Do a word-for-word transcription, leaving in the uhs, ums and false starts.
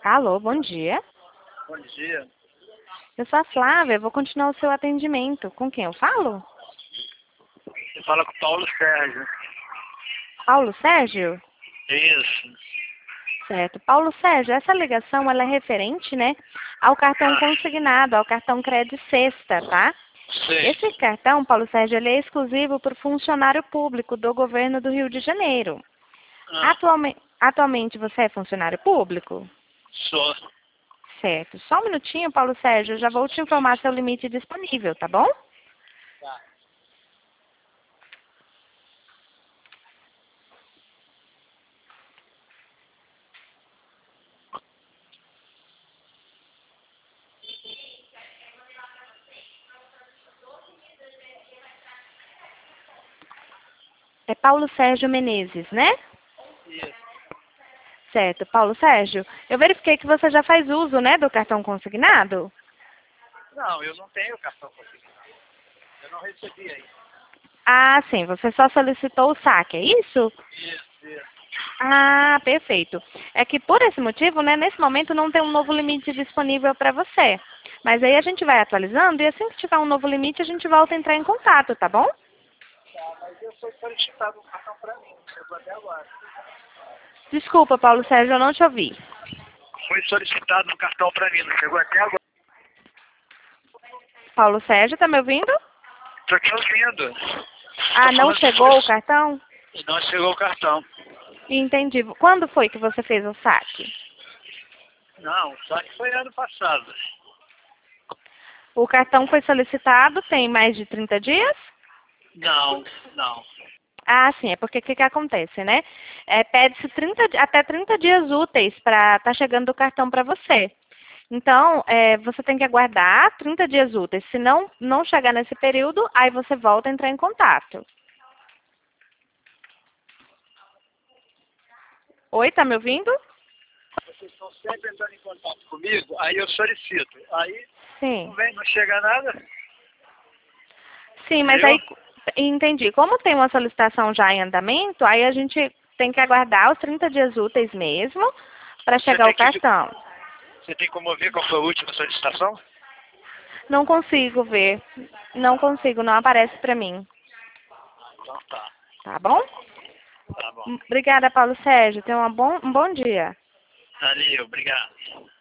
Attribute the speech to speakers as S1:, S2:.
S1: Alô, bom dia.
S2: Bom dia.
S1: Eu sou a Flávia, vou continuar o seu atendimento. Com quem eu falo?
S2: Você fala com o Paulo Sérgio.
S1: Paulo Sérgio?
S2: Isso.
S1: Certo. Paulo Sérgio, essa ligação ela é referente, né, ao cartão
S2: Ah,
S1: consignado, ao cartão Crédito Sexta, tá?
S2: sei.
S1: Esse cartão, Paulo Sérgio, ele é exclusivo para o funcionário público do governo do Rio de Janeiro.
S2: Ah,
S1: Atualmente, atualmente você é funcionário público?
S2: sou.
S1: Certo. Só um minutinho, Paulo Sérgio, eu já vou te informar seu limite disponível, tá bom?
S2: Tá.
S1: É Paulo Sérgio Menezes, né?
S2: Isso.
S1: Certo. Paulo Sérgio, eu verifiquei que você já faz uso, né, do cartão consignado?
S2: Não, eu não tenho cartão consignado. Eu não recebi ainda.
S1: Ah, sim, você só solicitou o saque, é isso?
S2: Isso, isso.
S1: Ah, perfeito. É que por esse motivo, né, nesse momento não tem um novo limite disponível para você. Mas aí a gente vai atualizando e assim que tiver um novo limite a gente volta a entrar em contato, tá bom?
S2: Tá, mas eu fui solicitado um cartão pra mim. Chegou até agora.
S1: Desculpa, Paulo Sérgio, eu não te ouvi.
S2: Foi solicitado um cartão pra mim. Não chegou até agora.
S1: Paulo Sérgio, tá me ouvindo?
S2: Tô te ouvindo.
S1: Ah,
S2: Tô
S1: não
S2: falando que
S1: chegou o
S2: foi...
S1: cartão?
S2: Não chegou o cartão.
S1: Entendi. Quando foi que você fez o saque?
S2: Não, só que foi ano passado.
S1: O cartão foi solicitado tem mais de trinta dias?
S2: Não, não.
S1: Ah, sim, é porque o que, que acontece, né? É, pede-se trinta di- até trinta dias úteis para estar chegando o cartão para você. Então, é, você tem que aguardar trinta dias úteis. Se não, não chegar nesse período, aí você volta a entrar em contato. Oi, tá me ouvindo?
S2: Vocês estão sempre entrando em contato comigo, aí eu solicito. Aí não
S1: Sim.
S2: vem, não chega nada.
S1: Sim, mas
S2: Entendeu?
S1: aí, entendi. Como tem uma solicitação já em andamento, aí a gente tem que aguardar os trinta dias úteis mesmo para
S2: Você
S1: chegar o
S2: tem que
S1: cartão.
S2: você tem como ver qual foi a última solicitação?
S1: Não consigo ver. Não consigo, não aparece para mim.
S2: Então tá,
S1: Tá bom?
S2: tá bom.
S1: Obrigada, Paulo Sérgio. Tenha uma bom, um bom dia.
S2: Valeu, obrigado.